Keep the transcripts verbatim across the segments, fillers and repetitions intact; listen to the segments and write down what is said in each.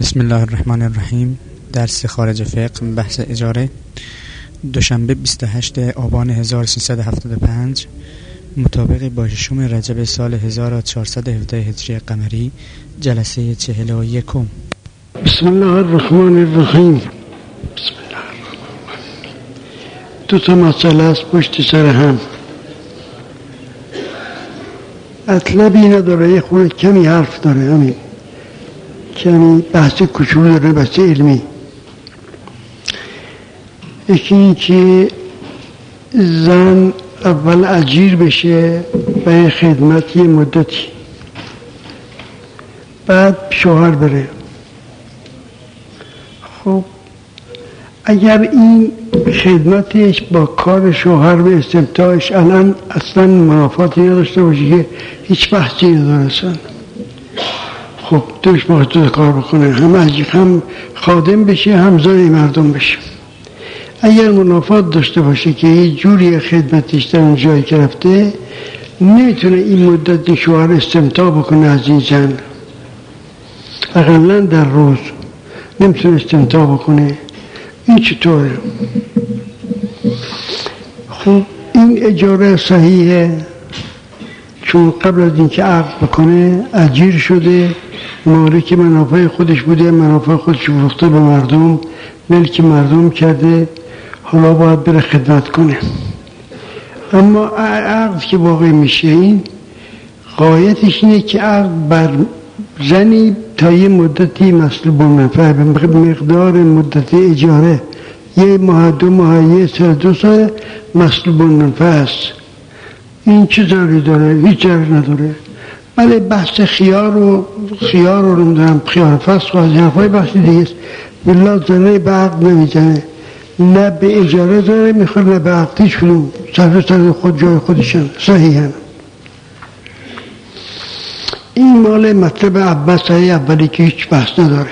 بسم الله الرحمن الرحیم. درس خارج فقه، بحث اجاره، دوشنبه بیست و هشتم آبان هزار و سیصد و هفتاد و پنج مطابق با ششم رجب سال هزار و چهارصد و هفده هجری قمری، جلسه چهل و یکم. بسم الله الرحمن الرحیم. بسم الله الرحمن الرحیم. دو تا مسئله است پشت سر هم، مطلبی نداره، یه خورده کمی حرف داره، همین کمی بحث کوچولو داره، بحث علمی. یکی این که زن اول اجیر بشه برای خدمت یه مدتی، بعد شوهر بره. خب اگر این خدمتش با کار شوهر به استمتاعش الان اصلا منافاتی نداشته باشه که هیچ بحثی نداره اصلا، خب دوش مقصود کار بکنه، هم اجیر هم خادم بشه هم زن مردم بشه. اگر منافات داشته باشه که یه جوری خدمتش در اون جایی که رفته، نمیتونه این مدت شوهر استمتاع بکنه از این زن، اقلا در روز نمیتونه استمتاع بکنه. این چطوره؟ خب این اجاره صحیحه، چون قبل از اینکه عقد بکنه اجیر شده، مالک منافع خودش بوده، منافع خودش فروخته به مردم، ملک مردم کرده، حالا باید بره خدمت کنه. اما عقد که واقع میشه، این غایتش اینه که عقد بر زنی تا یه مدتی مسلوب المنفعه، به مقدار مدت اجاره یه ماه، دو ماه، یه سال، دو سال مسلوب المنفعه است. این چه ضرری داره؟ هیچ ضرری نداره. ولی بحث خیار و خیار رو نمیدونم خیار فسخ و از حرفای بحثی دیگه است. بالله زنه به عقد نمیزنه، نه به اجاره زنه میخواد، نه به عقدیش کنم، سر سر خود جای خودشن صحیحن. این مال مطلب عباس های اولی که هیچ بحث نداره.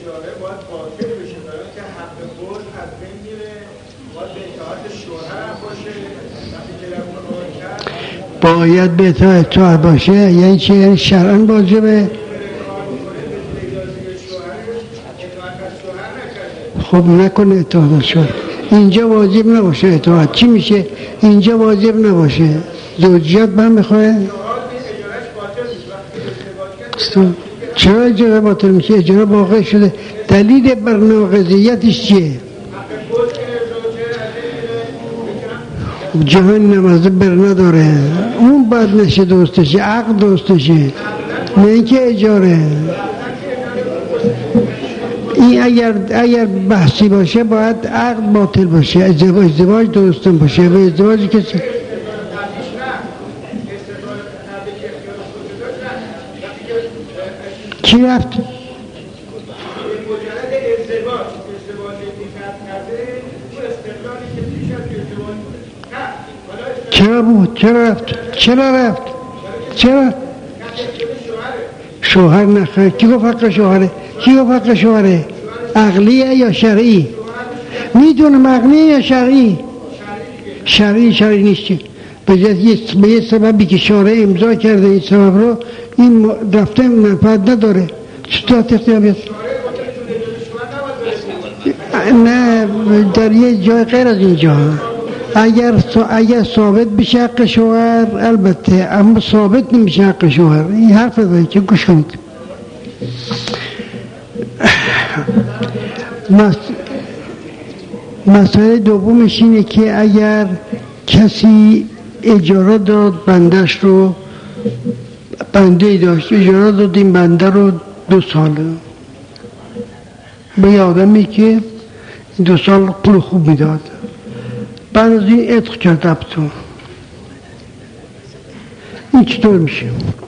باید به اطاعت باشه. یعنی چه؟ یعنی شرعاً واجبه. خب نکنه اطاعت شوهر، اینجا واجب نباشه اطاعت. چی میشه؟ اینجا واجب نباشه، زوجیت من میخواه. چرا اجاره باطل میشه؟ اجاره واقع شده. دلیل بر ناقضیتش چیه؟ جهان نمازه بر نداره، اون باید نشه دوستشه، عقد دوستشه، نه اینکه اجاره. این اگر اگر بحثی باشه باید عقد باطل باشه، ازدواج ازدواج درستن باشه. و ازدواجی کسی کی رفت؟ چرا بود؟ چرا رفت؟ چرا رفت؟ چرا؟ شوهر نخواه. کی گفت حق شوهره؟ کی گفت حق شوهره؟ عقلیه یا شرعی؟ میدونم عقلیه یا شرعی؟ شرعی شرعی نیست. به یه سببی که شارع امضا کرده این سبب رو، این رفته منفعت نداره. چطور تختیار بیاد؟ نه در یه جای غیر از اینجا. اگر اگر ثابت بشه حق شوهر البته، اما ثابت نمیشه حق شوهر. این حرف داره که گوش کنید. مسئله دومش اینه که اگر کسی اجاره داد بندش رو، بنده داشت اجاره داد این بنده رو دو سال به یه آدمی که دو سال پول خوب میداد، بعد از این عتق کرد عبدو. این چطور میشه؟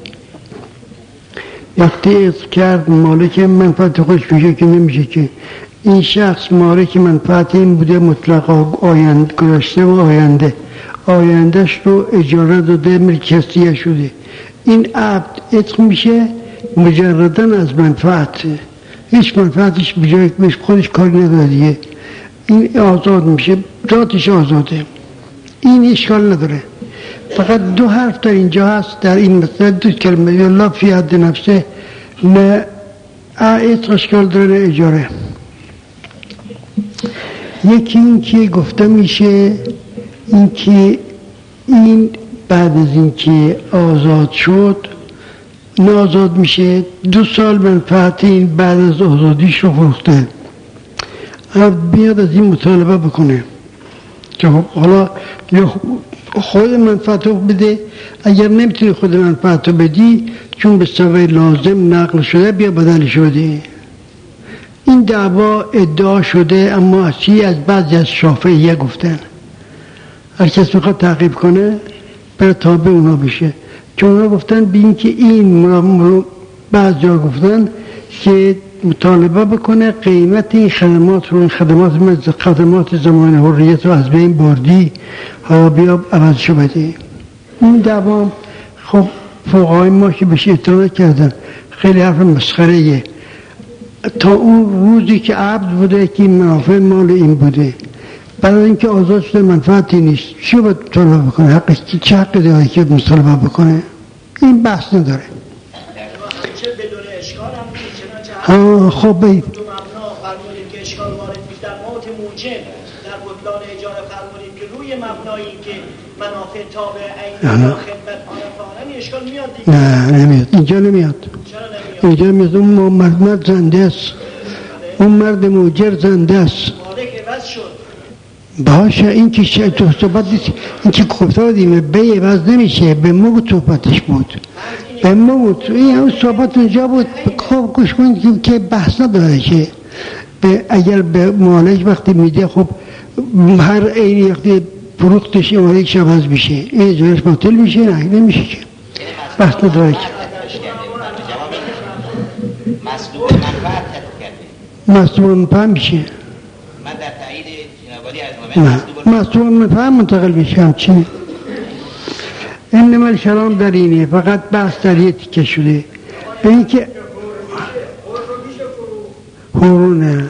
وقتی عتق کرد مالک منفعت خودش میشه که نمیشه که. این شخص مالک منفعت این بوده مطلق، آینده گذشته و آینده، آیندهش رو اجاره داده، ملکیت شده. این عبد عتق میشه مجردن از منفعت، هیچ منفعتش بجای خودش کاری نداره دیگه. این آزاد میشه، ذاتش آزاده، این اشکال نداره. فقط دو حرف در اینجا هست، در این مثلا دو کلمه، الله فی حد نفسه، نه اشکال داره اجاره. یکی این که گفته میشه این که این بعد از این که آزاد شد نازاد میشه، دو سال منفعت این بعد از آزادیش رو فروخته، بیاد از این مطالبه بکنه که حالا یا خود منفعت رو بده، اگر نمیتونی خود منفعت رو بدی چون به سبب لازم نقل شده بیا بدلش بده. این دعوا ادعا شده، اما اصلی از بعضی از شافعیه گفتن هر کس میخواد تعقیب کنه بر تابع اونا بشه، چون اونا گفتن بی این که این بعض جا گفتن که مطالبه بکنه قیمت این خدمات رو، این خدمات خدمات زمان حریت رو از بین بردی ها بیا عوضشو بده. این دعوا خب فقهای ما که بهش اعتراض کردن خیلی حرف مسخره‌ایه. تا اون روزی که عبد بوده که منافع مال این بوده، بعد اینکه آزاد شده منفعتی نیست، چی باید مطالبه بکنه؟ حقش چه حقی داره که مطالبه بکنه؟ این بحث نداره. ها خب بید دو مبنا فرمودیم که اشکال وارد میشه در موت موجب در بطلان اجاره فرمودیم که روی مبنایی که منافع تابع عینی یا خدمت آنفانه اشکال میاد دیگه. نه نمیاد، اینجا نمیاد. چرا نمیاد؟ اینجا میاد اون مرد زنده است، اون مرد موجر زنده است. مالک عوض شد. باشه این که شاید تو صحبت نیست، این که گفته بودیم به عوض نمیشه، به موت صحبتش بود، به موت این اون صحبت اونجا بود. خب گوش کنید که بحث نداره که اگر به مالک وقتی میده خب هر عینی وقتی فروختش مالکش عوض میشه این اجارش باطل میشه؟ نه نمیشه که بحث نداره که مصلوب منفعت کرده مصلوب منفعت میشه. من در تایید جناب عالی از نه مصلوب منفعت منتقل میشه همچین. انما الشرام در اینه، فقط بحث در یه تیکه شده این که هرونه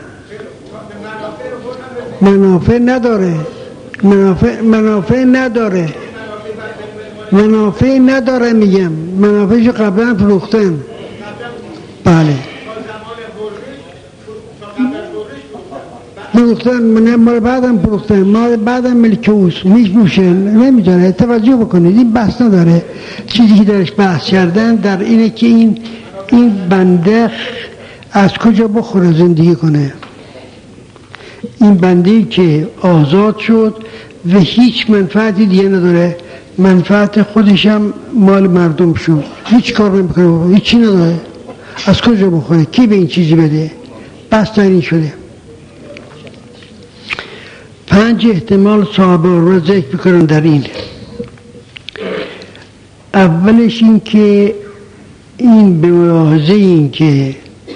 منافع نداره، منافع منافع نداره منافع نداره میگم، منافعشو قبلا فروختن. بله فروختن، من بعدم فروختن، ما بعدم ملک اوست میشوشن نمیدونه. توجه بکنید این بحث نداره. چیزی که درش بحث کردن در اینه که این این بنده از کجا بخوره زندگی کنه. این بنده که آزاد شد و هیچ منفعتی دیگه نداره، منفعت خودش هم مال مردم شد، هیچ کار نمیکنه، هیچی نداره، از کجا بخوره؟ کی به این چیزی بده؟ بس در این شده. پنج احتمال صحابه رو ذکر بکنن در این. اولش این که این به ملاحظه این که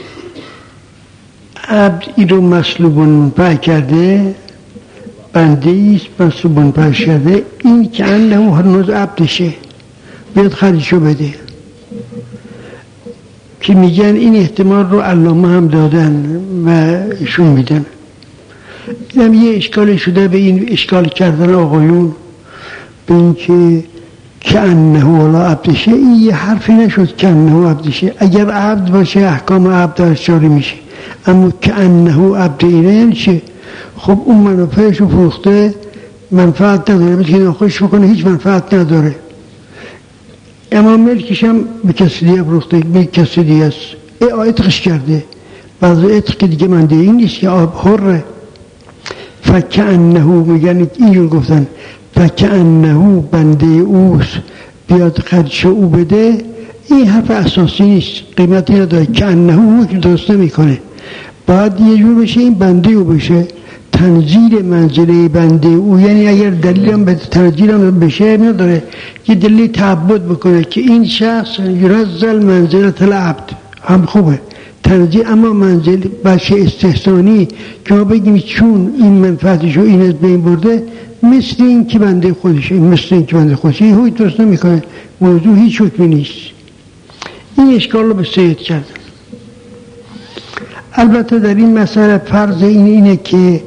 عبد این رو مصلوب منفعت کرده، بنده ایست مصلوب منفعت کرده، این که انه هنوز عبدشه بیاد خریشو بده، که میگن این احتمال رو علامه هم دادن و ایشون میدن. اینم یه اشکال شده به این اشکال کردن آقایون به این که که انه والا عبدشه. این یه حرفی نشد که انه عبدشه، اگر عبد باشه احکام عبد درش جاری میشه، اما که انه عبد اینه یعنی چه؟ خب اون منافعش رو فروخته، منفعت نداره، بلکه ناخوش بکنه هیچ منفعت نداره، اما ملکش هم به کسی دیگه فروخته، به کسی دیگه است، ای عتقش کرده. بعضی عتق که دیگه منده این نیست که آب حره. فکأنه میگن اینجور گفتن فکأنه بنده اوست بیاد خرج او بده، این حرف اساسی نیست، قیمتی نداره. کأنه او که درست نمیکنه، باید یه جور بشه این بنده او بشه، تنزیل منزله بنده او، یعنی اگر دلیل هم به تنزیل هم بشه نداره، یه دلیل تعبد بکنه که این شخص یرزل منزلت العبد هم خوبه تنزیل، اما منزل بشه استحسانی که ما بگیم چون این منفعتشو این از بین برده مثل این که بنده خودشه، مثل این که بنده خودشه، این هوی درست نمیکنه، موضوع هیچ حکمی نیست. این اشکال رو به سید کردن. البته در این مسئله فرض این اینه که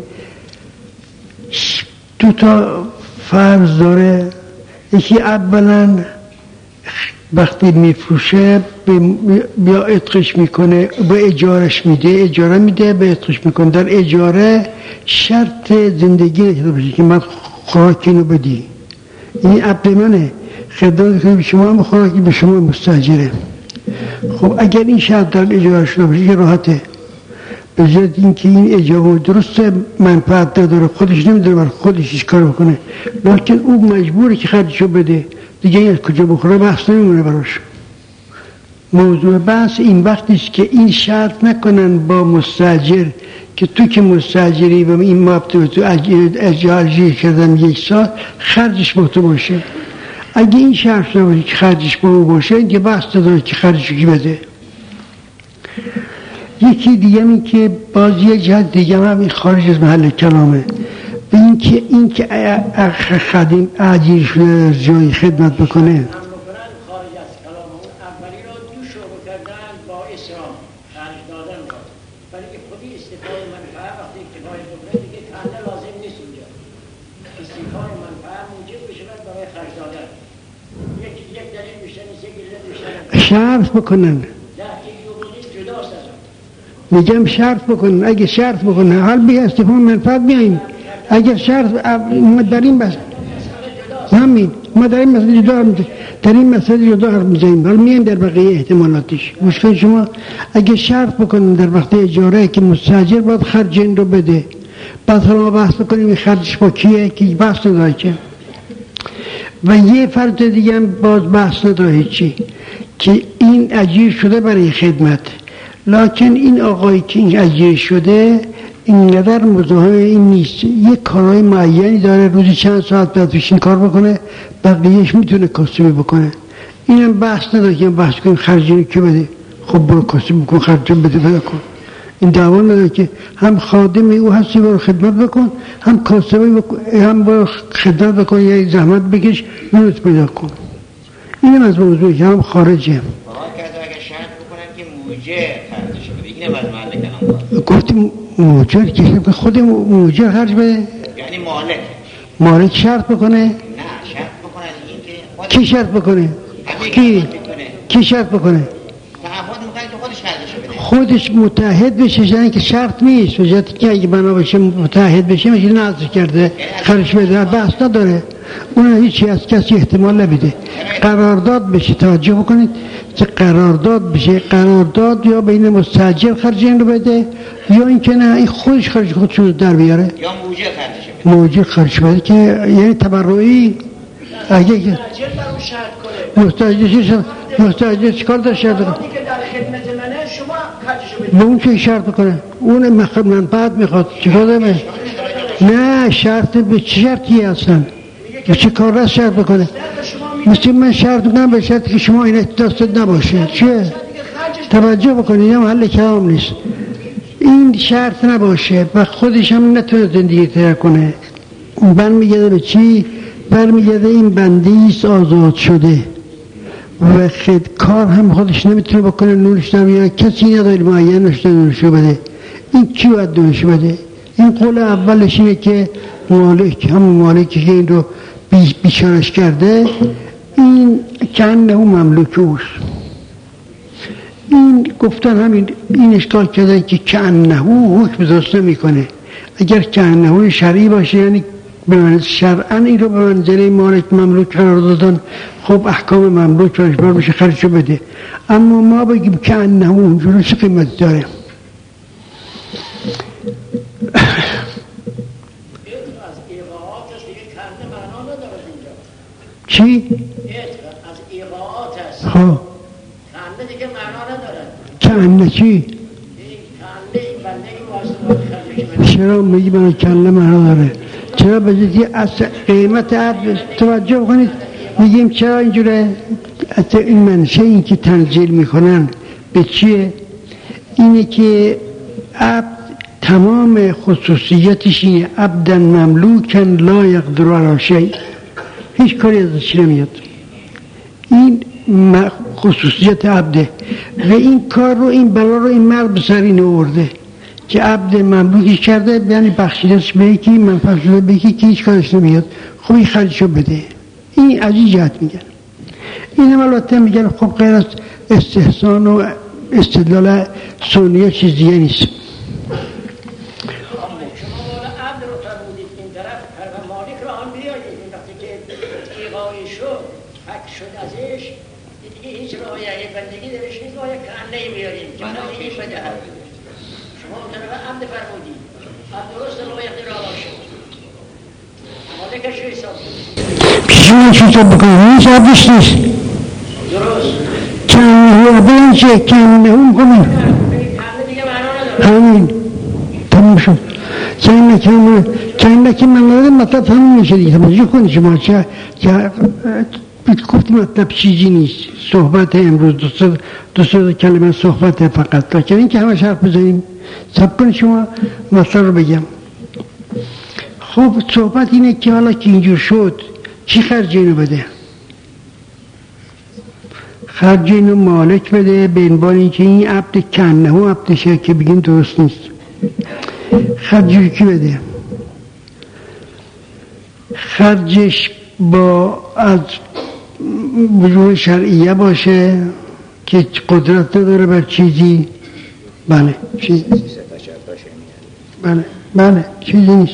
دو تا فرض داره. یکی اولا وقتی میفروشه بیا عتقش میکنه، به اجارش میده، اجاره میده به عتقش میکنه. در اجاره شرط زندگی نشده باشه که من خوراکی اینو بدی، این عبد منه، خدمت کنه به شما، هم خوراکی به شما مستاجره. خب اگر این شرط در اجاره شده باشه که راحته، به جای اینکه این اجاره درسته منفعت نداره، خودش نمیدونه برای خودش هیچ کار بکنه، لیکن او مجبوره که خرجشو بده، دیگه این از کجا بخوره بحث نمیمونه براش. موضوع بحث این وقتی است که این شرط نکنن با مستاجر که تو که مستاجری و این مابطه تو اجاره کردن یک سال خرجش با تو باشه. اگه این شرط نباشه که خرجش با او باشه، اینکه بحث نداره که خرجشو کی بده. یکی دیگه این که باز یه جهت دیگه هم این خارج از محل کلامه، به این که این که خادم اجیر شده جای خدمت بکنه. شرط بکنن، میگم شرط بکنن. اگه شرط بکنن حال بی استفاده منفعت بیاییم. اگر شرط ما در این بس همین ما در این مسئله جدا در این مسئله جدا حرف میزنیم، حالا میایم در بقیه احتمالاتش. مشکل شما اگه شرط بکنن در وقت اجاره که مستاجر باید خرج این رو بده، بعد حالا بحث بکنیم خرجش با کیه که بحث نداره که. و یه فرد دیگه هم باز بحث نداره چی که این اجیر شده برای خدمت، لکن این آقایی که این اجیر شده اینقدر مزاحم این نیست، یک کارهای معینی داره، روزی چند ساعت باید توش این کار بکنه، بقیهش میتونه کاسبی بکنه. اینم بحث نداره که بحث کنیم خرجی که بده، خب برو کاسبی بکن، خرجی بده بده کن. این دعوا نداره که هم خادم او هستی برو خدمت بکن، هم کاسبی بکن، هم برو خدمت بکن یا زحمت بکش نونت پیدا کن. اینم از موضوعی که هم خارجه. گفتیم موجر که خود موجر خرج بده، یعنی مالک مالک شرط بکنه. نه شرط بکنه اینکه کی شرط بکنه؟ کی کی شرط بکنه؟ تعهد میکنه که خودش خرجش بده، خودش متحد بشه، یعنی که شرط نیست. وجدی که اگه بنا بشه متحد بشه میشه نظر کرده خرج بده، بحث نداره. اون هیچی از کسی احتمال نمیده. قرارداد بشه، توجه بکنید که قرارداد بشه، قرارداد یا بین مستاجر خرج این رو بده یا اینکه نه این خودش خرج خودش رو در بیاره، یا موجر خرجش بده. موجر خرج بده که یعنی تبرعی. اگه که مستاجر مستاجر چیکار داره شرط کنه؟ به اون چه شرط کنه؟ اون منفعت میخواد چیکار داره؟ نه شرط به چه شرطی هستن؟ به چه کار راست شرط بکنه؟ مثل من شرط کنم به شرطی که شما این دستت نباشه. چه؟ توجه بکنید، هم حل کلام نیست. این شرط نباشه و خودش هم نتونه زندگی تر کنه. برمیگرده به چی؟ برمیگرده این بندیست آزاد شده و خد کار هم خودش نمیتونه بکنه، نورش نمیاره، کسی نداره معین نشده نورشو بده. این کی باید نورشو بده؟ این قول اولش اینه که مالک، هم مالکی که این رو بیچارش کرده، این کنه هم مملوک اوست. این گفتن همین این اشکال کردن که کنه حکم درست نمی کنه. اگر کنه شرعی باشه یعنی به من شرعاً این رو به منزله مالک مملوک قرار دادن، خب احکام مملوک برش بر بشه خرجو بده. اما ما بگیم کنه اونجوری چه قیمت داره؟ چی؟ از ایقاعات است. ها کنده دیگه معنا نداره. کنده چی؟ کنده بنده این واسطه چرا میگی من کنده معنا داره؟ چرا بجدی از قیمت عبد توجه کنید؟ میگیم چرا اینجوره؟ حتی این منشه این که تنزیل میکنن به چیه؟ اینه که عبد تمام خصوصیتش اینه عبدن مملوکن لا یقدر علی شیء، هیچ کاری ازش نمیاد. این خصوصیت عبده و این کار رو این بلا رو این مرد به سر این آورده که عبد مملوکش کرده، یعنی بخشیدش به یکی منفعت شده به یکی که هیچ کارش نمیاد. خب این خرجشو بده. این از این جهت میگن. این البته میگن خب غیر از استحسان و استدلال سنیه چیز دیگه نیست. پیشون چی تو بکنم نیست عبدش نیست کنه و بین چه کنه هم کنه همین تمام شد کنه کنه کنه که من نادم مطلب همون میشه دیگه توجه کنی شما چه گفتی مطلب چیزی نیست صحبت امروز دو سه کلمه صحبت فقط تا این که همه حرف بزنیم سب کنی شما مطلب رو بگم. خب صحبت اینه که حالا که اینجور شد چی خرج اینو بده؟ خرج اینو مالک بده به عنوان اینکه این عبد کنه و عبدشه که بگیم درست نیست. خرجش کی بده؟ خرجش با از وجوه شرعیه باشه که قدرت نداره بر چیزی. بله چیزی بله بله چیزی نیست.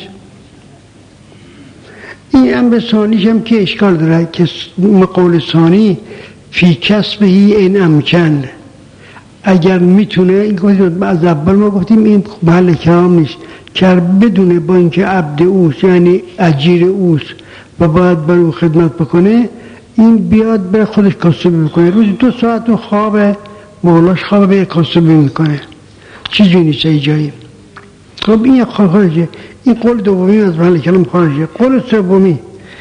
این امر ثانیش هم که اشکال داره که قول ثانی فی کسبهی این امکن اگر میتونه این از اول ما گفتیم این محل کلام نیست که بدونه با اینکه عبد اوست یعنی اجیر اوست و باید برای خدمت بکنه این بیاد بره خودش کاسبی بکنه روزی دو ساعت و خواب مولاش خواب به کاسبی میکنه چیزی نیست ای جایی. خب این خارجه این قول دومی از محل کلام خارجه. قول سومی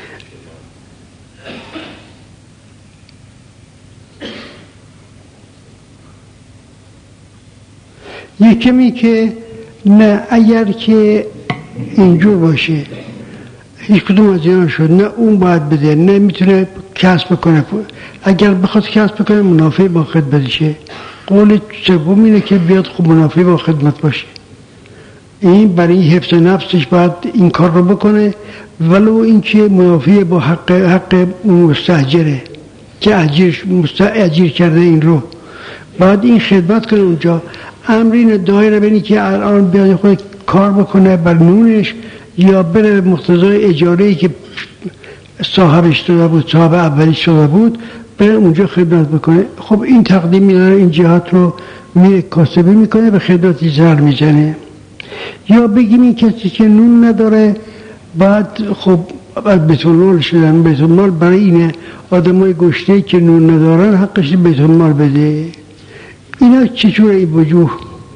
یکمی که نه اگر که اینجور باشه هیچ کدوم از اینا شد نه اون باید بده نه میتونه کسب بکنه اگر بخواد کسب بکنه منافع با خدمت شه. قول سوم اینه که بیاد خوب منافع با خدمت باشه این برای حفظ نفسش باید این کار رو بکنه ولو اینکه منافع با حق حق مستاجره که اجیر مستاجر کرده این رو باید این خدمت کنه اونجا. امرین دایره بینی که الان بیاد خود کار بکنه بر نونش یا بره مقتضای اجاره‌ای که صاحبش داده بود صاحب اولیش داده بود بره اونجا خدمت بکنه. خب این تقدیم میداره این جهات رو میره کاسبی میکنه به خدمتی زر میزنه. یا بگیم این کسی که نون نداره بعد خب بیت المال شدن بیت المال برای اینه آدمای گشته که نون ندارن حقش بیت المال بده. اینا چجوره این وجوه؟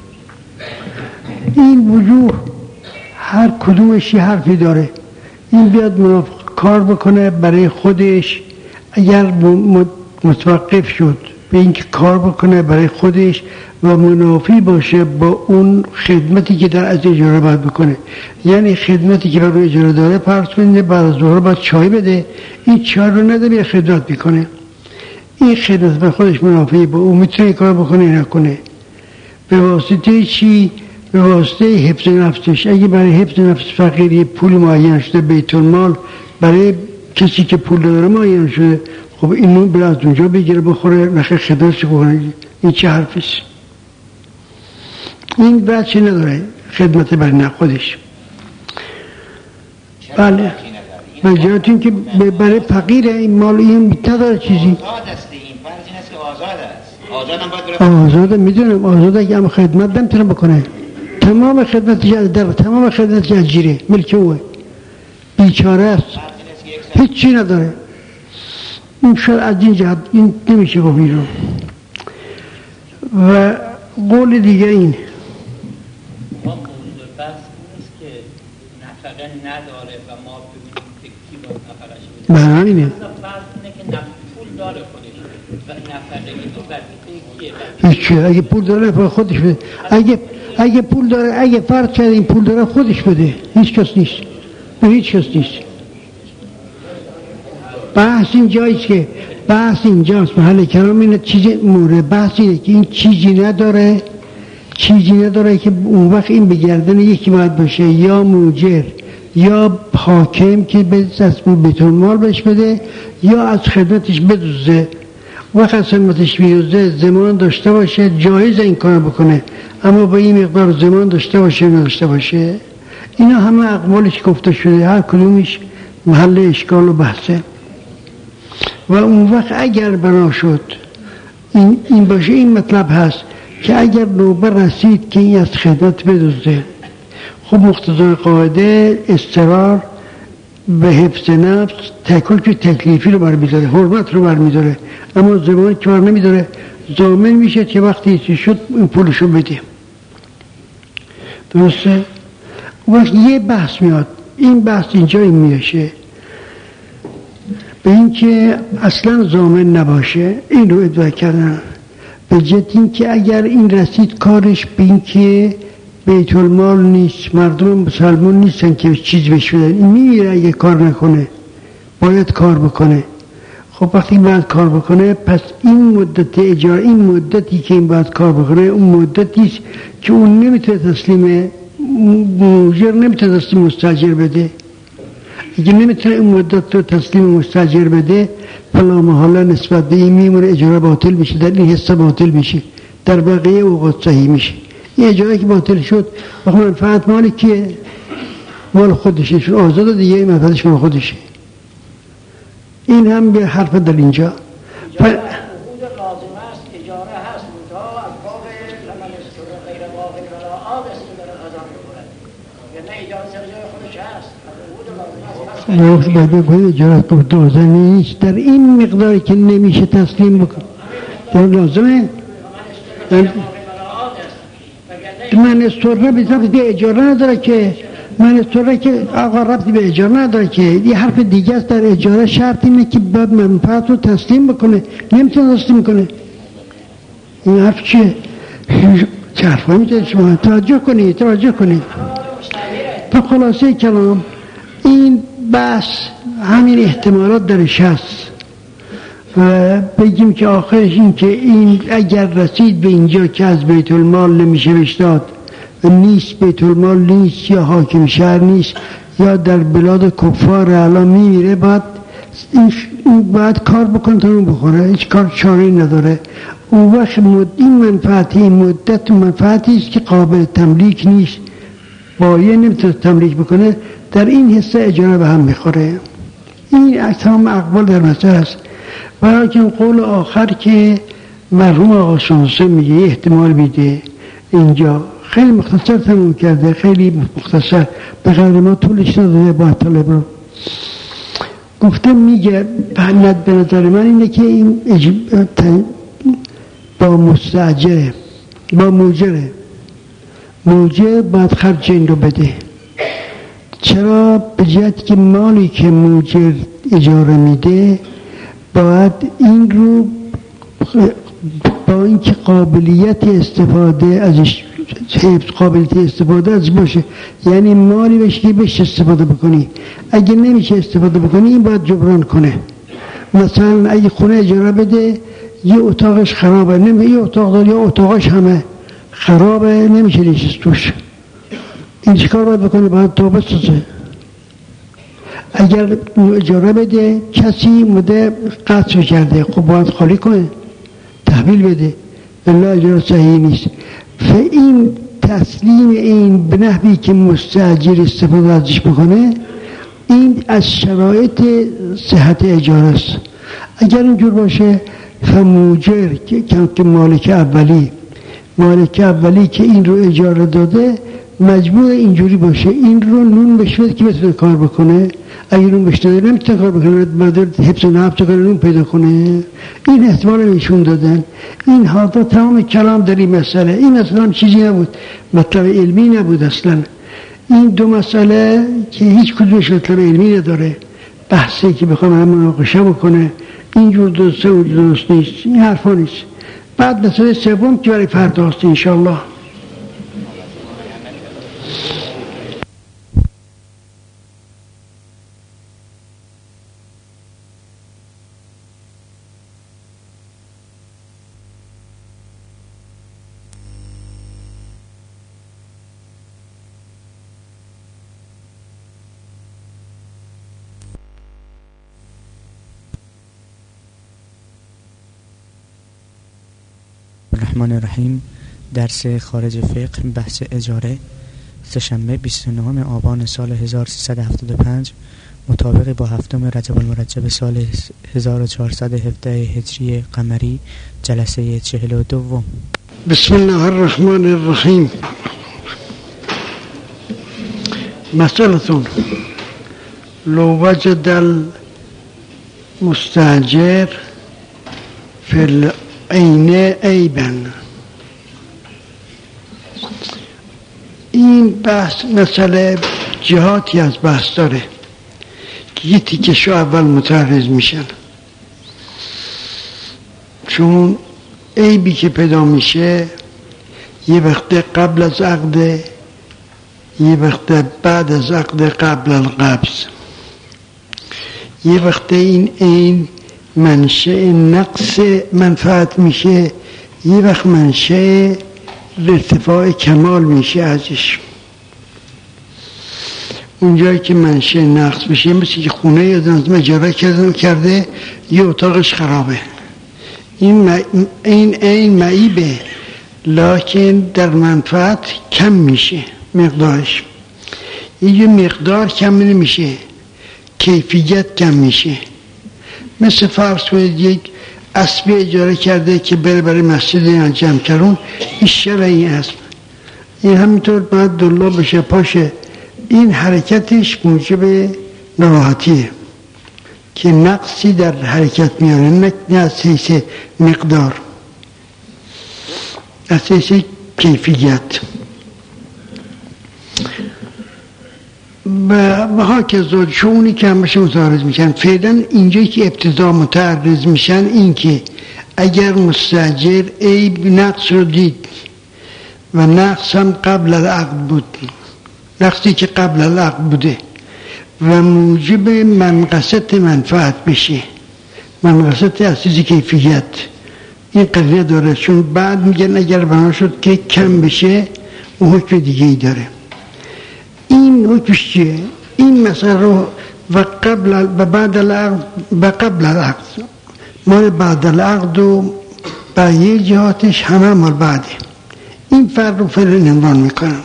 این وجوه هر کدومش یه حرفی داره. این بیاد منافق کار بکنه برای خودش اگر متوقف شد به اینکه کار بکنه برای خودش و منافی باشه با اون خدمتی که در از اجاره باید بکنه یعنی خدمتی که برای اجاره داره پرس کنه بعد از ظهر باید چای بده این چای رو نداره خدمت میکنه این خدمت به خودش منافعی با اون میتونه کار بکنه نکنه به واسطه چی؟ به واسطه حفظ نفسش. اگه برای حفظ نفس فقیری پول معین شده بیت المال برای کسی که پول داره معین شده خب اینو بره از اونجا بگیره بخوره نخه خدمتش بکنه. این چه حرفیست؟ این بعد چی نداره خدمت برای نه خودش. بله بجانت این که برای فقیر این مال این نداره چیزی آزاده میدونم آزاده اگه هم خدمت نمیتونه بکنه تمام خدمت در تمام خدمت اجیره ملک اوه بیچاره است هیچی نداره. این شاید از این جهت این نمیشه گفت این رو. و قول دیگه این ما موضوع بحث نیست که نفقه نداره و ما ببینیم که کی باید نفقهش بده. برای اینه فرض اینه که پول داره خودش و نفقه میده کیه؟ هیچی اگه پول داره نفقه خودش بده. اگه اگه پول داره اگه فرض کرد این پول داره خودش بده هیچ کس نیست به هیچ کس نیست. بحث این جاییست که بحث اینجاست محل کلام اینه چیزی مورد بحث اینه که این چیزی نداره چیزی نداره که اون وقت این به گردن یکی باید باشه یا موجر یا حاکم که به دست بیت المال بهش بده یا از خدمتش بدوزه وقت از خدمتش میوزه زمان داشته باشه جایز این کار بکنه، اما با این مقدار زمان داشته باشه نداشته باشه، اینا همه اقوالش گفته شده، هر کدومش محل اشکال و بحثه. و اون وقت اگر بنا شد این, این باشه، این مطلب هست که اگر نوبه رسید که این از خدمت بدزده، خب مقتضای قاعده اضطرار به حفظ نفس تکل که تکلیفی رو برمیداره، حرمت رو برمیداره، اما زمانی که بر نمیداره ضامن میشه که وقتی چی شد این پولشو بده. درسته؟ وقت یه بحث میاد، این بحث اینجا این میشه به این که اصلا ضامن نباشه، این رو ادعا کردن به جد این که اگر این رسید کارش به این که بیت المال نیست، مردم مسلمان نیستن که چیز بهش بدن، این میمیره اگه کار نکنه، باید کار بکنه. خب وقتی باید کار بکنه پس این مدت اجاره، این مدتی که این باید کار بکنه اون مدتیست که اون نمیتونه تسلیم موجر، نمیتونه تسلیم مستاجر بده. اگه نمیتونه این مدت رو تسلیم مستاجر بده فلا محاله نسبت به این میمونه اجاره باطل میشه، در این حصه باطل میشه، در بقیه اوقات صحیح میشه. این اجاره که باطل شد وقت منفعت مالی که مال خودشه، چون آزاده دیگه، این منفعتش مال خودشه. این هم به حرف در اینجا ف... حقوق لازم است، اجاره هست، منتها از باب لمن استر غیر واقع ولا آب استر ازان بکنه، یعنی اجاره سر جای خودش هست، حقوق لازم است. وقت باید اجاره بردازه نیست در این مقداری که نمیشه تسلیم بکن، در لازمه من استره به طرف دیگه اجاره نداره که، من استره که آقا ربطی به اجاره نداره که، یه حرف دیگه است در اجاره شرط اینه که باید منفعت رو تسلیم بکنه، نمیتونه تسلیم کنه. این حرف چیه؟ چه حرف میتونه شما توجه کنید توجه کنید تا خلاصه کلام این بحث همین احتمالات درش هست و بگیم که آخرش این که این اگر رسید به اینجا که از بیت المال نمیشه بشتاد و نیست، بیت المال نیست یا حاکم شهر نیست یا در بلاد کفار الان میمیره، باید این باید کار بکنه تا اون بخوره، هیچ کار چاره‌ای نداره. اون وقت این منفعتی، این مدت منفعتی است که قابل تملیک نیست، بایه نمیتونه تملیک بکنه، در این حصه اجاره به هم میخوره. این تمام اقوال در مسئله است. برای که قول آخر که مرحوم آقا شانسه میگه احتمال میده اینجا خیلی مختصر تموم کرده، خیلی مختصر، به قدر ما طولش نداده با طالب رو گفته. میگه بهنت به نظر من اینه که این با مستاجره، با موجره، موجر باید خرج این رو بده. چرا؟ به جهت که مالی که موجر اجاره میده باید این رو با اینکه قابلیت استفاده ازش، قابلیت استفاده ازش باشه، یعنی مالی بشه که بشه استفاده بکنی، اگه نمیشه استفاده بکنی این باید جبران کنه. مثلا اگه خونه اجاره بده یه اتاقش خرابه، نمیشه یه اتاق داره یا اتاقش همه خرابه نمیشه نشست توش، این چیکار باید بکنه؟ باید توبه بسازه. اگر اجاره بده کسی مده قطع کرده، خب باید خالی کنه، تحویل بده، الا اجاره صحیح نیست. فاین تسلیم این به نحوی که مستاجر استفاده ازش بکنه این از شرایط صحت اجاره است. اگر اینجور باشه فموجر که مالک اولی مالک اولی که این رو اجاره داده مجبور اینجوری باشه این رو نون بشود که بتونه کار بکنه، اگه نون بشنده نمیتونه کار بکنه، باید حفظ و نفس کنه، نون پیدا کنه. این احتمال ایشون دادن. این حاضر تمام کلام در این مسئله، این اصلا هم چیزی نبود، مطلب علمی نبود اصلا. این دو مسئله که هیچ کدومش مطلب علمی نداره، بحثی که بخوام هم مناقشه بکنه اینجور درسته و درست نیست، این حرفا نیست. بعد مسئله سوم که برای فرداست انشاءالله. الرحمن الرحیم. درس خارج فقه بحث اجاره، سه‌شنبه بیست و نهم آبان سال هزار و سیصد و هفتاد و پنج مطابق با هفتم رجب المرجب سال هزار و چهارصد و هفده هجری قمری، جلسه چهل و دوم. بسم الله الرحمن الرحیم. مسئلتون لو وجد المستاجر فی العین عیبا. این بحث مسئله جهاتی از بحث داره که یه تیکشو اول متعرض میشن، چون عیبی که پیدا میشه یه وقت قبل از عقد، یه وقت بعد از عقد قبل القبض، یه وقت این این منشأ نقص منفعت میشه، یه وقت منشأ ارتفاع کمال میشه ازش. اونجایی که منشأ نقص بشه مثل که خونه یادم اجاره کردن کرده یه اتاقش خرابه، این م... این این معیبه، لکن در منفعت کم میشه مقدارش. یه مقدار کم نمیشه، کیفیت کم میشه. مثل فرض کنید یک اسبی اجاره کرده که بره برای مسجد انجام کرون، این شرعی اسب، این همینطور باید دلا بشه پاشه، این حرکتش موجب ناراحتیه که نقصی در حرکت میاره، نه از حیث مقدار، از حیث کیفیت. و ها که زود شونی که همش متعرض میشن. فعلا اینجایی که ابتدا متعرض میشن این که اگر مستاجر عیب نقص رو دید و نقص هم قبل العقد بود، نقصی که قبل العقد بوده و موجب منقصت منفعت بشه، منقصت اساسی کیفیت، این قضیه داره. چون بعد میگن اگر بنا شد که کم بشه اون حکم دیگه ای داره. این حکمش چیه؟ این مسئله رو و قبل و بعد العقد و قبل العقد، مال بعد العقد و بقیه جهاتش همه مال بعده. این فرق رو فعلا عنوان میکنن.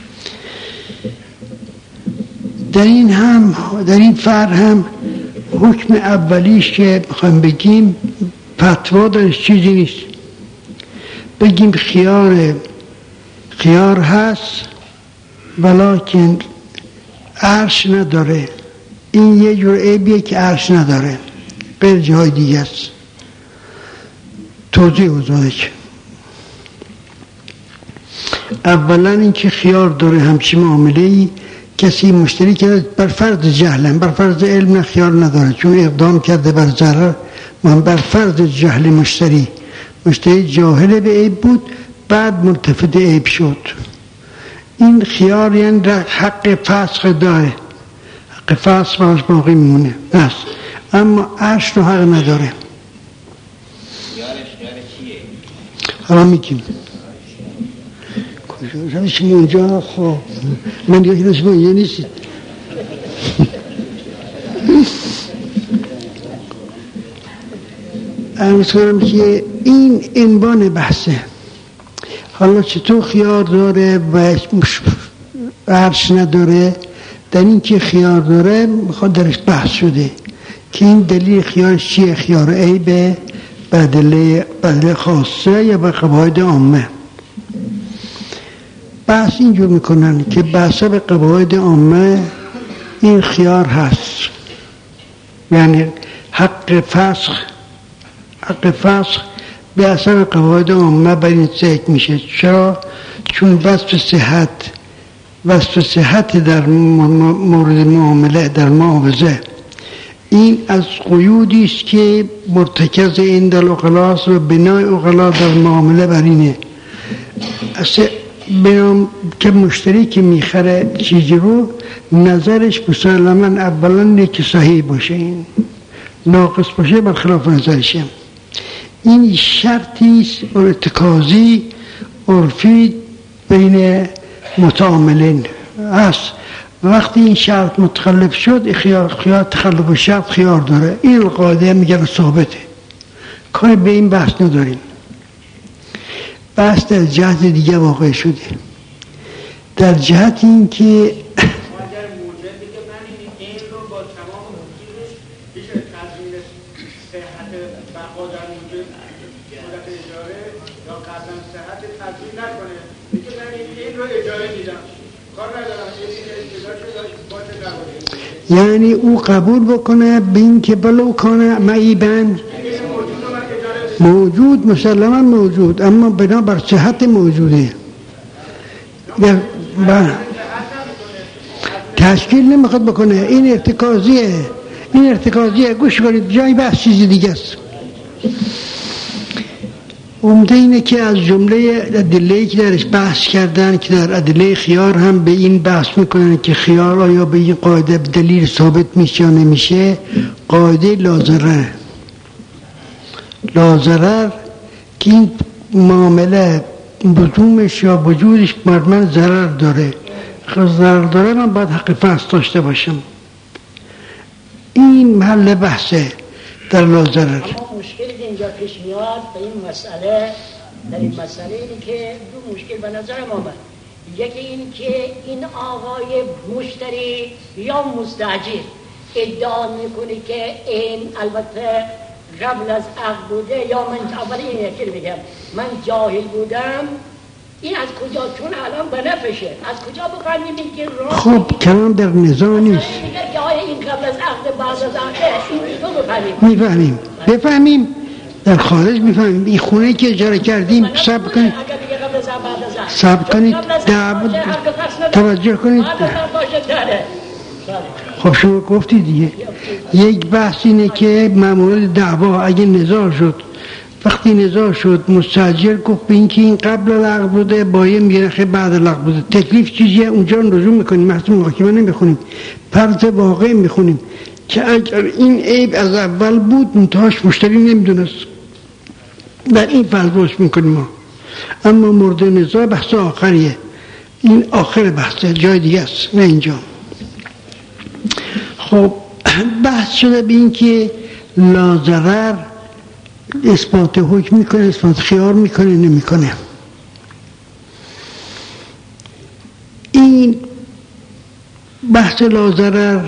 در این هم در این فرق هم حکم اولیش که بخوایم بگیم فتوا درش چیزی نیست. بگیم خیار خیار هست ولیکن عرش نداره، این یه جور عیبیه که عرش نداره، غیر جای دیگه است. توضیح بزرده که اولا این که خیار داره همچی معامله ای کسی مشتری کرده بر فرض جهل، بر فرض علم نه خیار نداره، چون اقدام کرده بر ضرر، من بر فرض جهل مشتری مشتری جاهل به عیب بود بعد ملتفت عیب شد، این خیار یعنی حق فسخ داره، حق فسخ باز باقی میمونه بس، اما عرش رو حق نداره. خیارش خیار چیه؟ حالا میگیم کجا اونجا. خب من دیگه هیچ اونجا نیستید. عرض کنم که این عنوان بحثه. حالا چطور خیار داره و عرش نداره؟ در این که خیار داره میخواد درش بحث شده که این دلیل خیارش چیه؟ خیار عیبه، بدله بدله خاصه یا به قواعد عامه. بحث اینجور میکنن که بحثه به قواعد عامه این خیار هست، یعنی حق فسخ حق فسخ به اثر قواعد عامه بر این ذکر میشه. چرا؟ چون وصف صحت وصف صحت در مورد معامله در معاوضه این از قیودی است که مرتکز این در اقلاس و بنای اقلا در معامله بر اینه بیام که مشتری که میخره چیزی رو نظرش مسلماً اولا نیک صحیح باشه، این ناقص باشه برخلاف نظرشه. این شرطی است ارتکازی عرفی بین متعاملین است. وقتی این شرط متخلف شد خیار خیار تخلف شرط خیار داره، این قاعده میگه ثابته، کاری به این بحث نداریم. بحث در جهت دیگه واقع شده، در جهت این که یعنی او قبول بکنه به این که بلو کنه معیبن موجود، مسلما موجود، اما بنا بر صحت موجوده تشکیل نمیخواد بکنه. این ارتکازیه، این ارتکازیه. گوش کنید، جای بحث چیزی دیگه است. عمده اینه که از جمله ادله‌ای که درش بحث کردن که در ادله خیار هم به این بحث میکنن که خیار آیا به این قاعده دلیل ثابت میشه یا نمیشه، قاعده لازرر لازرر که این معامله بزومش یا وجودش بر من ضرر داره، ضرر داره من باید حق فرض داشته باشم. این محل بحثه در لازرر. اما مشکلی که اینجا پیش میاد به این مسئله، در این مسئله اینه که دو مشکل به نظر ما آمد. یکی این که این آقای مشتری یا مستاجر ادعا میکنه که این البته قبل از عقد بوده، یا من اولی این یکی میگم من جاهل بودم، این از کجا؟ چون الان به نفشه، از کجا بفهمیم که راست؟ خب کلام در نزاع نیست. میگه که آیا این قبل از عقد بعد از عقد، این تو بفهمیم میفهمیم بفهمیم در خارج میفهمیم. این خونه که اجاره کردیم صبر کنید صبر کنید توجه کنید. خب شما گفتی دیگه. یک بحث اینه که مورد دعوا اگه نزاع شد، وقتی نزاع شد مستاجر گفت به این که این قبل العقد بوده، بایع میگه خیلی بعد العقد بوده، تکلیف چیزیه، اونجا رجوع میکنیم، محض محاکمه نمیخونیم، فرض واقع میخونیم که اگر این عیب از اول بود منتهاش مشتری نمیدونست، در این فرض باش میکنیم ما. اما مورد نزاع بحث آخریه، این آخر بحثه، جای دیگه است نه اینجا. خب بحث شده به این که لاضرر اثبات حکم میکنه، اثبات خیار میکنه نمیکنه. این بحث لاضرر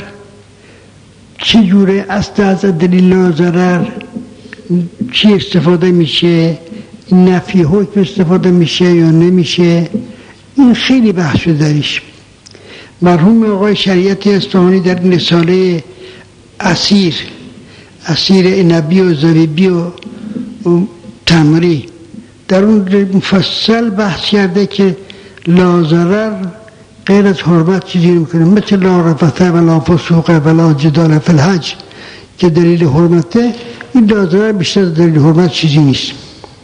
چجوره است؟ از دلیل لاضرر چی استفاده میشه؟ نفی حکم استفاده میشه یا نمیشه؟ این خیلی بحث شده درش. مرحوم آقای شریعتی اصفهانی در رساله اسیر اسیر نبی و زبیبی و تمری در اون مفصل بحث کرده که لاضرر غیر از حرمت چیزی نمیکنه، مثل لا رفث و لا فسوق و لا جدال فی الحج که دلیل حرمته. این لاضرر بیشتر دلیل حرمت چیزی نیست.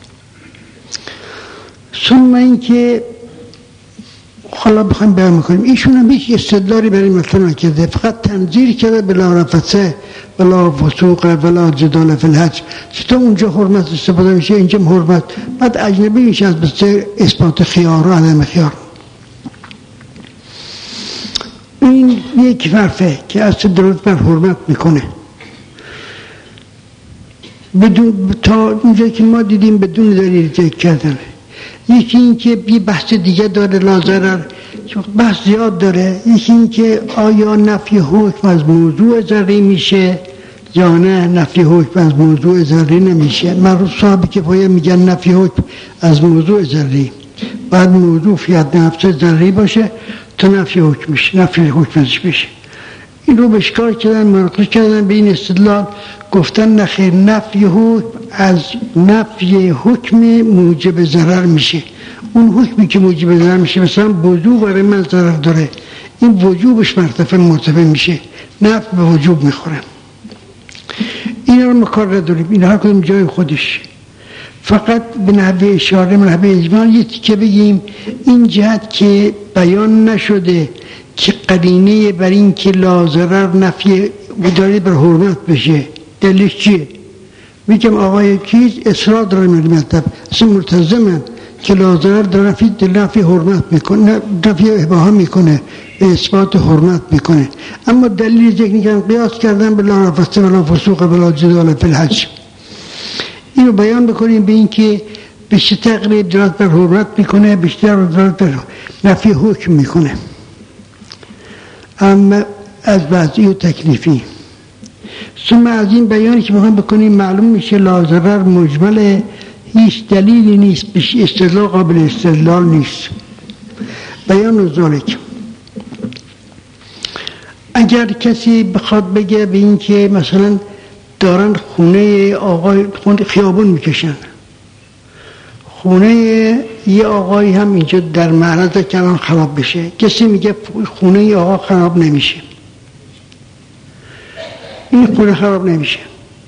ثم این که حالا بخوایم بیان میکنیم، ایشون هم هیچ استدلالی برای مطلب نکرده، فقط تنظیر کرده به لا رفث و لا فسوق و لا جدال فی الحج. چطور اونجا حرمت استفاده میشه اینجا حرمت، بعد اجنبی میشه از بسته اثبات خیار و عدم خیار. این یک فرفه که از دلالت بر حرمت میکنه بدون، تا اونجا که ما دیدیم بدون دلیل ذکر کردن. یکی این که یه بحث دیگه داره لاضرر، بحث زیاد داره. یکی این که آیا نفی حکم از موضوع ذری میشه یا نه نفی حکم از موضوع ذری نمیشه. معروف صاحب که پایه میگن نفی حکم از موضوع ذری، بعد موضوع فیت نفس ذری باشه تا نفی حکم میشه، نفی حکم ازش میشه. این رو بشکار کردن، مناقشه کردن به این استدلال، گفتن نخیر نفی حکم از نفی حکم موجب ضرر میشه. اون حکمی که موجب ضرر میشه، مثلا وجوب برای من ضرر داره، این وجوبش مرتفع مرتفع میشه، نفی به وجوب میخوره. این رو مکار نداریم، این هر کدوم جای خودش. فقط به نحوه اشاره، به نحوه اجمال یه تیکه بگیم. این جهت که بیان نشده که قرینه بر این که لاضرر نفی داره بر حرمت بشه، دلیلش چیه؟ میگم آقای کیز اصرار داره مطلب اصلا ملتزمن که لاضرر داره نفی نفی حرمت میکنه، نفی اباحه میکنه، به اثبات حرمت میکنه. اما دلیل ذکر میکنن قیاس کردن به لا رفث و لا فسوق و لا جدال فی الحج. اینو بیان بکنیم به این که بیشتر تقریب دلالت بر حرمت میکنه، بیشتر دلالت بر نفی حکم میکنه. اما از وضعی و تکلیفی. ثم از این بیانی که میخوایم بکنیم معلوم میشه لا ضرر مجمله، هیچ دلیلی نیست، بیش استدلال قابل استدلال نیست. بیان ذالک، اگر کسی بخواد بگه به این که مثلا دارن خونه آقای خونه خیابون میکشن، خونه یه آقای هم اینجا در معرض کلان خراب بشه، کسی میگه خونه آقا خراب نمیشه، این خونه خراب نمیشه.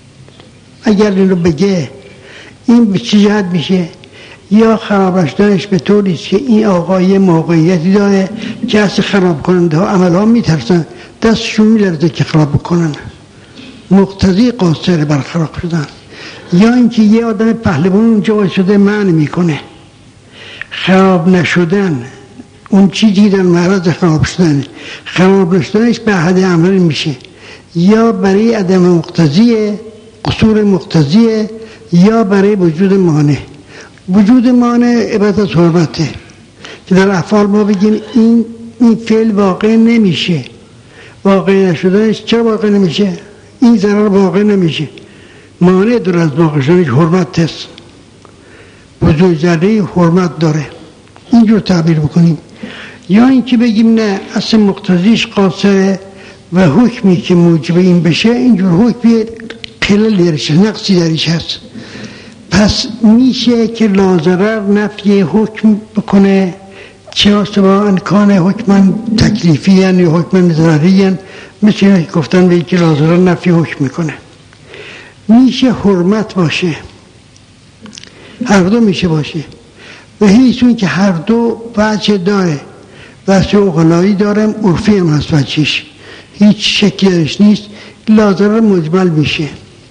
اگر این رو بگه این به چه جهت میشه؟ یا خرابش دارش به طوریست که این آقا یه موقعیتی داره که از خراب کننده ها عمل ها میترسن، دستشون میلرزه که خراب بکنن، مقتضی قاصر بر خراب شدن. یا اینکه یه آدم پهلوان اونجا وایساده معنی میکنه خراب نشدن اون چیزی در معرض خراب شدن، خراب نشدنش به حد عمل میشه، یا برای عدم مقتضی قصور مقتضی، یا برای وجود مانع. وجود مانع عبارت از حرمته که در افعال ما بگیم این این فعل واقع نمیشه. واقع نشدنش چرا واقع نمیشه؟ این ضرر واقع نمیشه، مانع در از واقع شدنش حرمت است. وجود ذره حرمت داره، اینجور تعبیر بکنیم. یا اینکه بگیم نه اصل مقتضیش قاصره و حکمی که موجب این بشه اینجور حکمی خلل درش نقصی درش هست، پس میشه که لا ضرر نفی حکم بکنه، چه سوا انکان حکم تکلیفی یعنی حکم ضرری یعنی مثل اینه که گفتن به که لا ضرر نفی حکم میکنه. میشه حرمت باشه، هر دو میشه باشه، و هیچ اون که هر دو وجه داره، وجه اغلایی دارم، عرفی هم هست وجهش، هیچ شکلی درش نیست. لا ضرر مجمل میشه.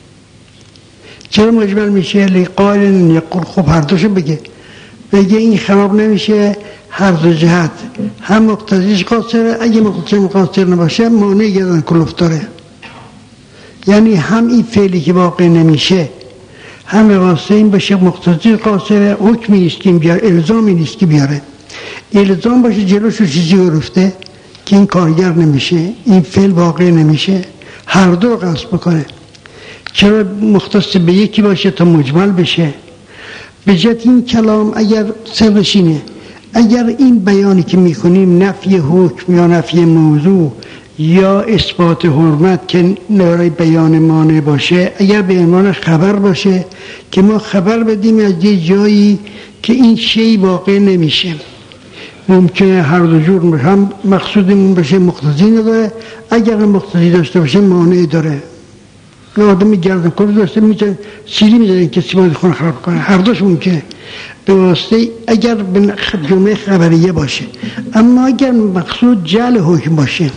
چرا مجمل میشه؟ لقائل یقول خب هر دوشو بگه بگه این خراب نمیشه، هر دو جهت هم مقتضیش قاصره، اگه مقتضی قاصر نباشه مانع گردن کلوف داره. یعنی هم این فعلی که واقع نمیشه هم واسه این باشه مقتضی قاصره، حکمی نیست که بیاره، الزامی نیست که بیاره. الزام باشه جلوشو چیزی گرفته که این کارگر نمیشه، این فعل واقع نمیشه، هر دو قصد بکنه. چرا مختص به یکی باشه تا مجمل بشه؟ به جهت این کلام اگر سرش اینه، اگر این بیانی که میکنیم نفی حکم یا نفی موضوع یا اثبات حرمت که برای بیان مانع باشه، اگر به عنوان خبر باشه که ما خبر بدیم از یه جایی که این شی واقع نمیشه، ممکنه هر دو جور هم مقصودمون باشه مقتضی نداره، اگر هم مقتضی داشته باشه مانع داره. یه آدمی گردن کلوف داشته میتونه سیری میزنه کسی باید خونه خراب کنه، هر دوش ممکنه به واسطه اگر به جمله خبریه باشه. اما اگر مقصود جعل حکم باشه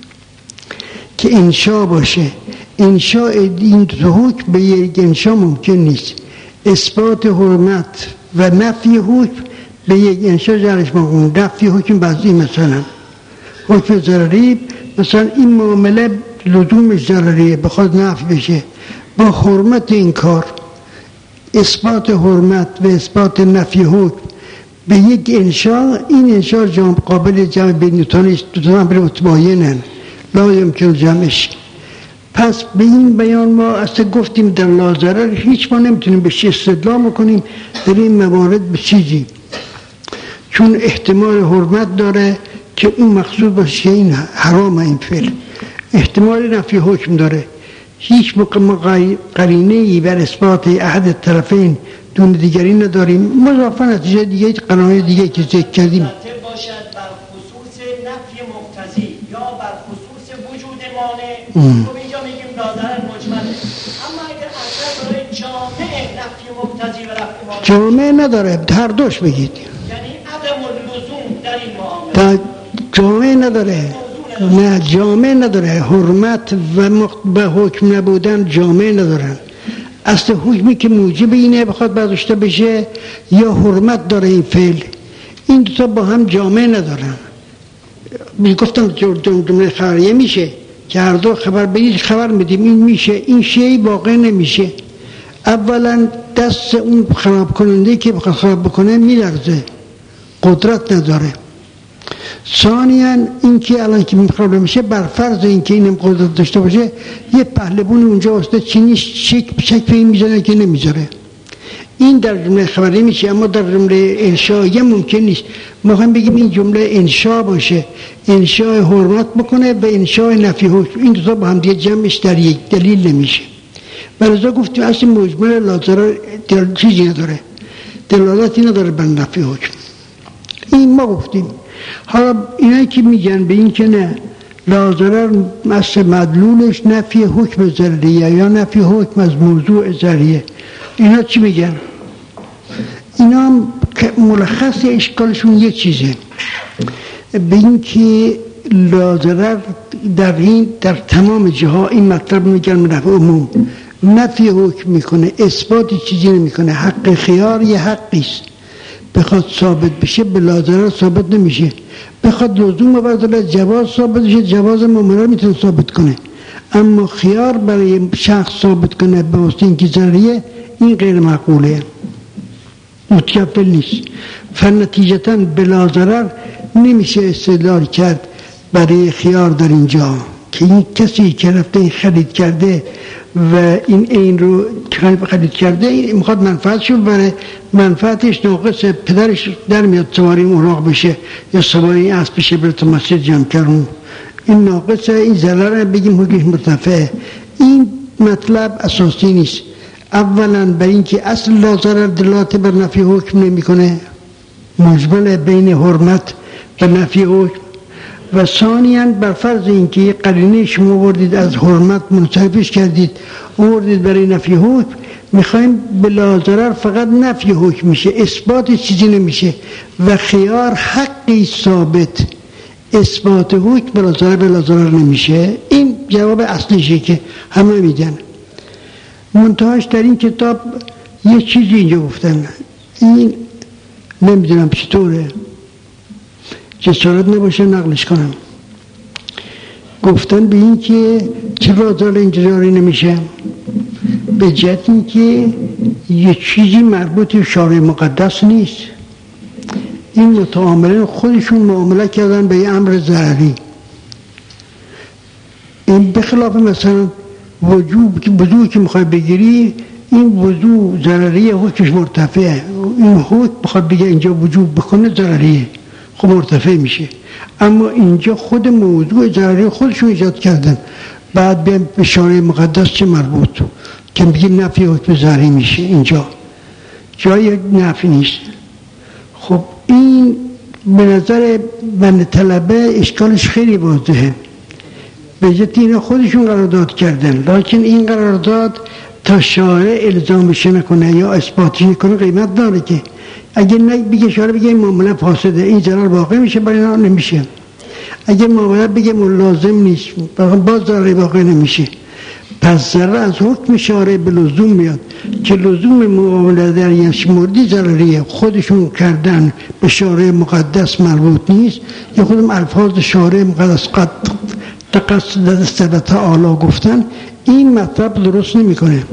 که انشا باشه، انشا این دو حکم به یک انشا ممکن نیست. اثبات حرمت و نفی حکم به یک انشا جعلش ممکن، نفی حکم بعضی مثلا حکم ضرری، مثلا این معامله لزومش ضرریه بخواد نفی بشه، با حرمت این کار اثبات حرمت و اثبات نفی حکم به یک انشا، این انشا جمع قابل جمع بین دوتانیست، دوتان امر متباینن لا یمکن جمعش. پس به این بیان ما اصلا گفتیم در لا ضرر هیچ ما نمیتونیم بهش استدلال بکنیم در این موارد به چیزی، چون احتمال حرمت داره که اون مقصود باشه این حرام، این فعل احتمال نفی حکم داره. هیچ قرینه ای بر اثبات احد طرفین دون دیگری نداریم، مضافا نتیجه دیگه قرینه دیگه که ذکر کردیم باشد بر خصوص نفی مقتضی یا بر خصوص وجود مانع. خب اینجا میگیم لا ضرر مجمله، اما اگر اصلا برای جامع نفی مقتضی و نفی مانع جامع نداره، هر دوش بگید، یعنی عدم اللزوم در این معامله جامع نداره. نه جامع نداره، حرمت و مقت... حکم نبودن جامع ندارن. اصل حکمی که موجب اینه بخواد برداشته بشه یا حرمت داره این فعل، این دو تا با هم جامع ندارن. می گفتم جمله خبریه میشه که هر دو خبر به یک خبر میدیم این میشه، این شی واقع نمیشه. اولا دست اون خراب کننده که بخواد خراب بکنه میلرزه، قدرت نداره. ثانیاً اینکه الان که خراب میشه بر فرض اینکه اینم قدرت داشته باشه، یه پهلوان اونجا واسطه چینی شک شک به این میزنه که نمیذاره. این در جمله خبری میشه، اما در جمله انشایی ممکن نیست. ما هم بگیم این جمله انشا باشه، انشای حرمت بکنه و انشای نفی حکم، این دو تا با هم دیگه جمعش در یک دلیل نمیشه. برای گفتیم اصل مجمل لازره چیزی نداره، دلالتی نداره بر نفی حکم. این ما گفتیم. حالا اینایی که میگن به این که نه لازره اصل مدلولش نفی حکم ضرریه یا نفی حکم از موضوع ضرریه، اینا چی میگن؟ اینا هم ملخص اشکالشون یه چیزه، به این که لازره در این در تمام جاها این مطلب میگن نفی عموم، نفی حکم میکنه، اثبات چیزی نمیکنه. حق خیار یه حقیست، بخواد ثابت بشه به لازره ثابت نمیشه. بخواد لزوم برداره جواز ثابت بشه، جواز معامله میتونه ثابت کنه. اما خیار برای شخص ثابت کنه به واسطه اینکه ضرریه، این غیر معقوله، متکفل نیست. فنتیجتاً بلا ضرر نمیشه استدلال کرد برای خیار در اینجا که این کسی که رفته این خرید کرده و این این رو خرید کرده این میخواد منفعتشو بره، منفعتش ناقص پدرش در میاد سواری اوراق بشه یا سواری اسب بشه بره تو مسجد جمع کرون، این ناقصه، این ضرر بگیم حکمش مرتفعه. این مطلب اساسی نیست. اولا برای اینکه اصل لا ضرر دلالت بر نفی حکم نمیکنه، مجمل بین حرمت و نفی حکم. و ثانیاً بر فرض اینکه یک قرینه شما وردید از حرمت منصرفش کردید وردید برای نفی حکم، میخوایم به لا ضرر فقط نفی حکم میشه، اثبات چیزی نمیشه و خیار حقی ثابت، اثبات حکم بلا ضرر بلا ضرر نمیشه. این جواب اصلیشه که همه میدن. منتهاش در این کتاب یه چیزی اینجا گفتن، این نمیدونم چطوره، جسارت نباشه نقلش کنم. گفتن به این که چرا ضرر اینجا جاری نمیشه، به جهت این که یه چیزی مربوط به شارع مقدس نیست. این متعاملین خودشون معامله کردن به یه امر ضرری. این بخلاف مثلا وجوب وضوعی که میخوای بگیری، این وضوع ضرریه، حکمش مرتفعه. این حکم بخواد بگه اینجا وجوب بکنه ضرریه، خب مرتفع میشه. اما اینجا خود موضوع ضرری خودشون ایجاد کردن، بعد بیان به شارع مقدس چه مربوط که میگه نفی حکم ضرری میشه، اینجا جای نفی نیست. خب این به نظر من طلبه اشکالش خیلی واضحه. به جهت اینا خودشون قرارداد کردن، لکن این قرارداد تا شارع الزامش نکنه یا اثباتش نکنه قیمت داره. که اگر نه بگه شارع بگه این معامله فاسده، این ضرر واقع میشه، برای اینا نمیشه. اگر معامله بگه لازم نیست، باز ضرر واقع نمیشه. پس ضرر از حکم شارع به لزوم میاد که لزوم معامله در یک موردی ضرریه، خودشون کردن به شارع مقدس مربوط نیست، یا خودم الفاظ شارع مقدس قد تقصد دست تعالی گفتن، این مطلب درست نمیکنه.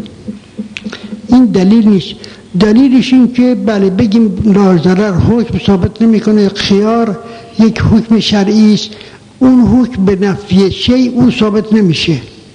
این دلیل نیست. دلیلش این که بله بگیم لا ضرر حکم ثابت نمیکنه، خیار یک حکم شرعی است، اون حکم به نفی شیء اون ثابت نمیشه.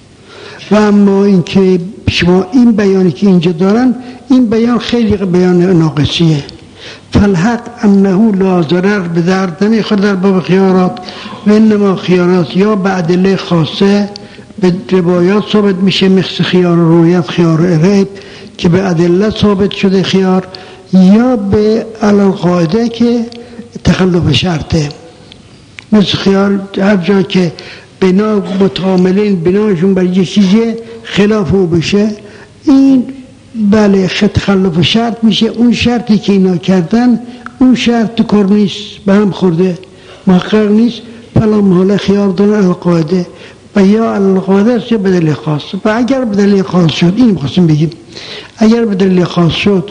و اما اینکه شما این بیانی که اینجا دارن، این بیان خیلی بیان ناقصیه. فالحق انه لا ضرر به درد نمیخوره در باب خیارات، و انما خیارات یا به ادله خاصه به روایات ثابت میشه، مثل خیار رویت، خیار ریب که به ادله ثابت شده خیار، یا به علل قاعده که تخلف شرطه، مثل خیار هر جا که بنا متعاملین بناشون بر یه چیزی خلاف او بشه، این بله تخلف شرط میشه. اون شرطی که اینا کردن اون شرط کار نیست، به هم خورده، محقق نیست، فلا محاله خیار دارن القاعده و یا القاعده است یا بدلیل خاص. و اگر بدلیل خاص شد، این می‌خواستم بگیم، اگر بدلیل خاص شد،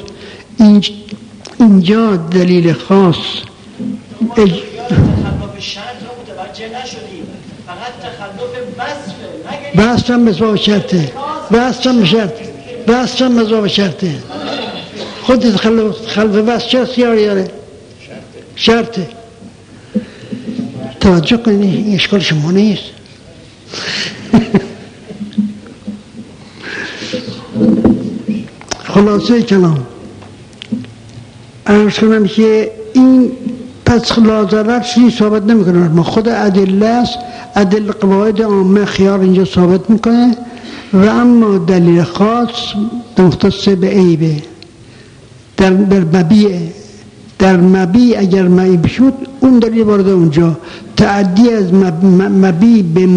اینجا دلیل خاص اج... تخلف شرط رو متوجه نشدیم، فقط تخلف وصفه. وصف هم مثل شرطه، وصف هم شرط. بس هم مذاب شرطه. خودت خلف بس چه یاری یاره شرطه. توجه کنید این اشکال شما نیست. خلاصه کلام عرض کنم که این پس لازرر چیزی ثابت نمیکنه. ما خود ادله است، ادله قواعد عامه خیار اینجا ثابت میکنه و اما دلیل خاص مختص به عیبه در در مبیع در مبیع اگر معیب شد اون دلیل وارد اونجا. تعدی از مبیع به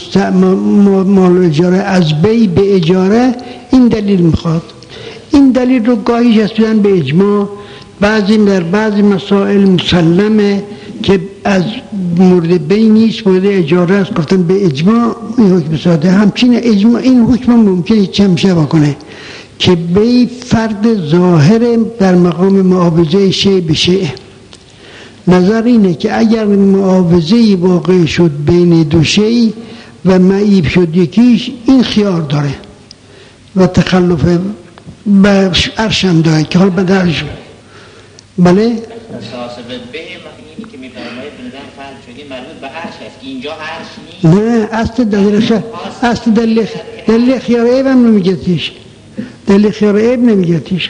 مال اجاره از بی به اجاره این دلیل میخواد. این دلیل رو گاهی جسیدن به اجماع، بعضی در بعضی مسائل مسلمه که از مورد بی نیست مورد اجاره است، گفتن به اجماع این حکم ساده. همچین اجماع این حکم ممکنه چمشه بکنه که بی فرد ظاهر در مقام معاوضه شیء به شیء. نظر اینه که اگر معاوضه واقع شد بین دو شیء و معیب شد یکیش این خیار داره و تخلف به عرشم داره که حال به درش بله؟ اساس به به اینی که میفرمایید بنظر فرد شدی مربوط به عرش هست که اینجا عرش نیست. نه اصل دلیل خیار اصل دلیل دلیل خیار عیب هم نمیگه تیش دلیل خیار عیب نمیگه تیش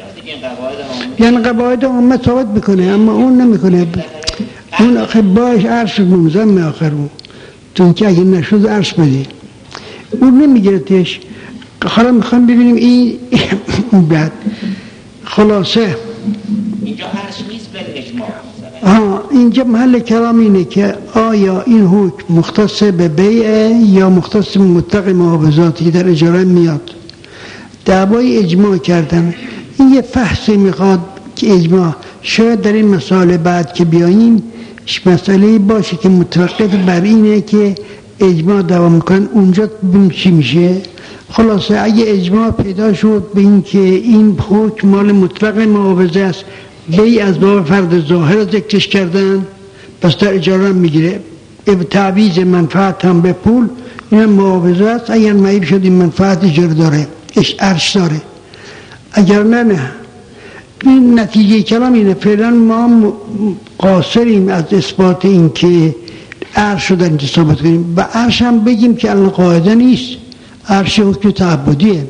یعنی قواعد عامه ثابت میکنه اما اون نمیکنه. اون آخه باش عرش منظم آخر اون تو که اگه نشد عرش بدی اون نمیگه تیش. حالا میخوام ببینیم این بعد خلاصه اینجا عرش نیست به اجماع. ها اینجا محل کلام اینه که آیا این حکم مختص به بیعه یا مختص به مطلق معاوضاتی که در اجاره میاد. دعوای اجماع کردن این یه فحصی میخواد که اجماع شاید در این مسائل بعد که بیاییم مسئله باشه که متوقف بر اینه که اجماع دوام میکنن اونجا ببینیم چی میشه. خلاصه اگه اجماع پیدا شد به این که این حکم مال مطلق معاوضه است بی از باب فرد ظاهر ذکرش کردن پس در اجاره هم میگیره. تعویض منفعت هم به پول این هم معاوضه است. اگر معیب شد این منفعت اجاره داره اش عرش داره. اگر نه نه این نتیجه کلام اینه. فعلا ما قاصریم از اثبات این که عرش رو در اینجا ثابت کنیم و عرش هم بگیم که الان قاعده نیست. عرش حکم تعبدیه.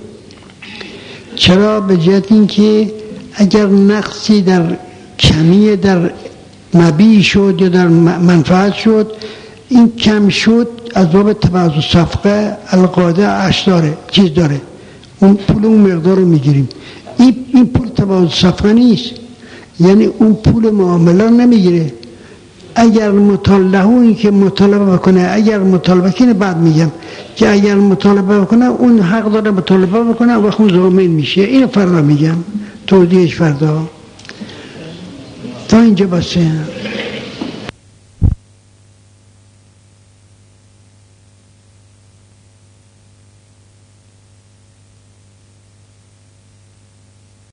چرا؟ به جهت این که اگر نقصی در کمی در مبیع شد یا در منفعت شد این کم شد از باب تبعض و صفقه القاعده عرش داره چیز داره اون پول اون مقدار رو میگیریم. این این پول تبعض و صفقه نیست یعنی اون پول معامله نمیگیره. اگر مطالبه این که مطالبه بکنه اگر مطالبه کنه بعد میگم که اگر مطالبه بکنه اون حق داره مطالبه بکنه و خون ضامن میشه. اینو فردا میگم توضیحش فردا. تا اینجا بسه.